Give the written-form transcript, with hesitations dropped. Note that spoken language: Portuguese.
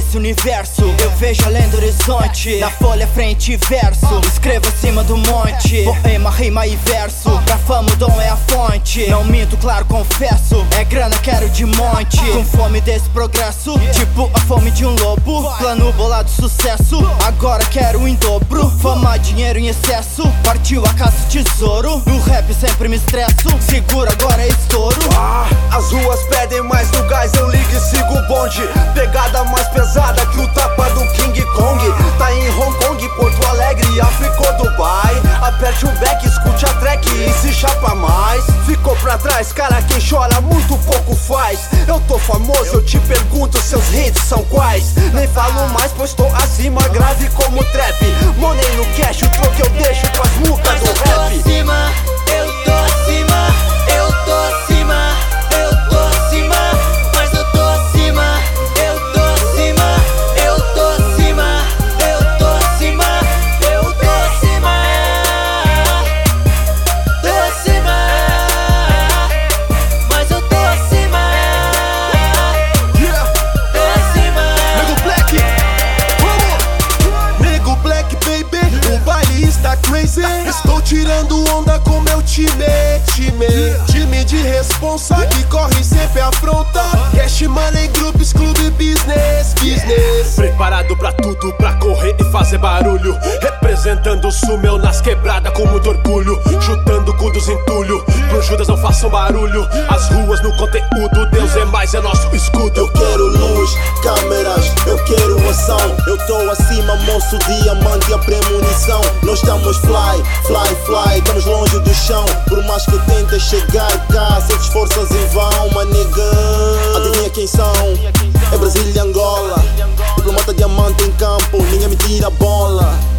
esse universo. Eu vejo além do horizonte, na folha frente e verso. Escrevo acima do monte, poema, rima e verso. Pra fama o dom é a fonte, não minto, claro, confesso. É grana, quero de monte, com fome desse progresso, tipo a fome de um lobo. Plano bolado, sucesso, agora quero em dobro. Fama, dinheiro em excesso, partiu a caça tesouro. No rap sempre me estresso, seguro, agora é estouro. As ruas pedem mais no gás, eu ligo e sigo o bonde. Pegada mais pesada que o tapa do King Kong. Tá em Hong Kong, Porto Alegre, África ou Dubai. Aperte o back, escute a track e se chapa mais. Ficou pra trás, cara, quem chora muito pouco faz. Eu tô famoso, eu te pergunto, seus hits são quais? Nem falo mais, pois tô acima, grave como trap. Money no cash, o troco eu deixo pras mucas do rap. Acima, eu tô acima, eu tô acima, eu tô acima, mas eu tô acima, eu tô acima, eu tô acima, eu tô acima, eu tô acima, tô acima, mas eu tô acima, tô acima. Nego Black, vamos! Nego Black, baby, o baile está crazy. Estou tirando onda com meu time de responsa que corre sempre afronta. Cash, money, grupos, clube, business. Preparado pra tudo, pra correr e fazer barulho. Representando o Sumeu nas quebradas com muito orgulho. Chutando cu dos entulho, pro Judas não façam barulho. As ruas no conteúdo, Deus é mais, é nosso escudo. Eu quero luz, câmeras, eu quero ação. Eu tô acima, moço, diamante, a premonição. Nós estamos fly, estamos longe do chão. Por mais que tentem chegar cá, sem esforços em vão, my nigga. Adivinha quem são? É Brasil e Angola. Diplomata diamante em campo, ninguém me tira a bola.